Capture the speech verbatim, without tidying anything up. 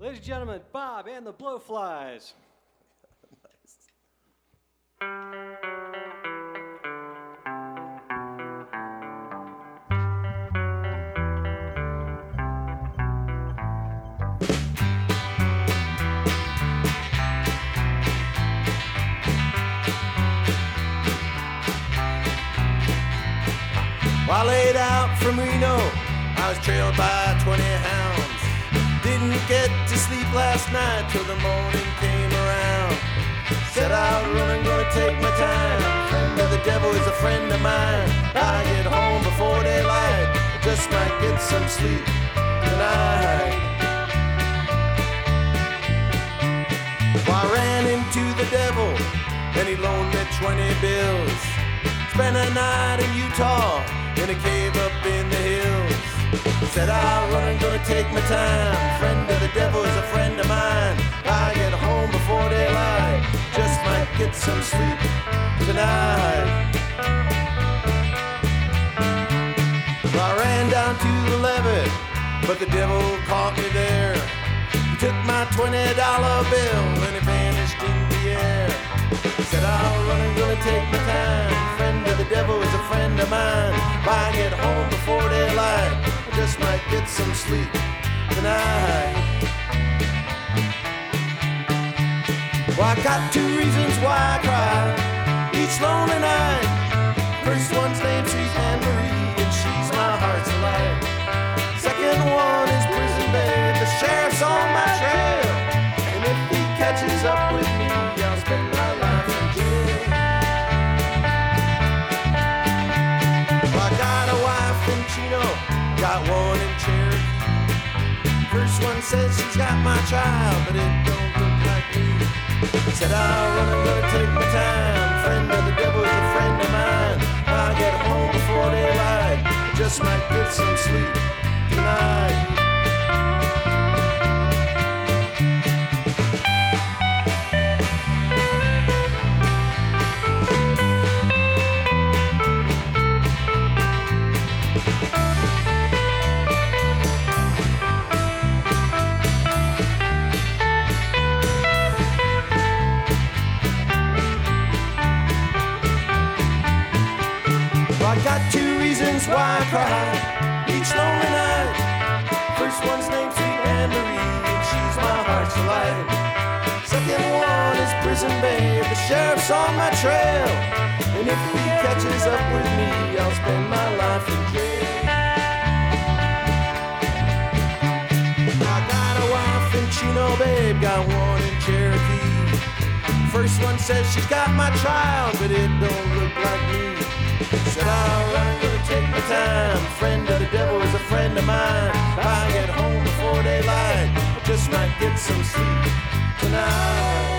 Ladies and gentlemen, Bob and the Blowflies. While laid out from Reno, I was trailed by twenty hounds. Didn't get to sleep last night till the morning came around. Set out running, gonna take my time. Friend of the devil is a friend of mine. I get home before daylight, just might get some sleep tonight. Well, I ran into the devil, and he loaned me twenty bills. Spent a night in Utah, in a cave up in the hills. Said I'll run and gonna take my time. Friend of the devil is a friend of mine. I get home before daylight, just might get some sleep tonight. Well, I ran down to the levee, but the devil caught me there. He took my twenty dollar bill and he vanished in the air. Said I'll run and gonna take my time. Friend of the devil is a friend of mine. If I get home before daylight, I just might get some sleep tonight. Well, I got two reasons why I cry each lonely night. First one's named Sweet Anne Marie, and she's my heart's delight. Second one is Prison Babe, the sheriff's on my trail, and if he catches up with me, I'll spend my life in jail. Well, I got a wife in Chino, got one in Cherokee. First one says she's got my child, but it don't look like me. Said I'll run and gonna take my time. Friend of the devil is a friend of mine. I'll get home before daylight, I just might get some sleep tonight. I got two reasons why I cry each lonely night. First one's named Sweet Anne Marie, and she's my heart's delight. Second one is Prison Babe, the sheriff's on my trail, and if he catches up with me, I'll spend my life in jail. I got a wife in Chino, babe, got one in Cherokee. First one says she's got my child, but it don't look like me. Said I'll run and gonna take my time. Friend of the devil is a friend of mine. If I get home before daylight, I just might get some sleep tonight.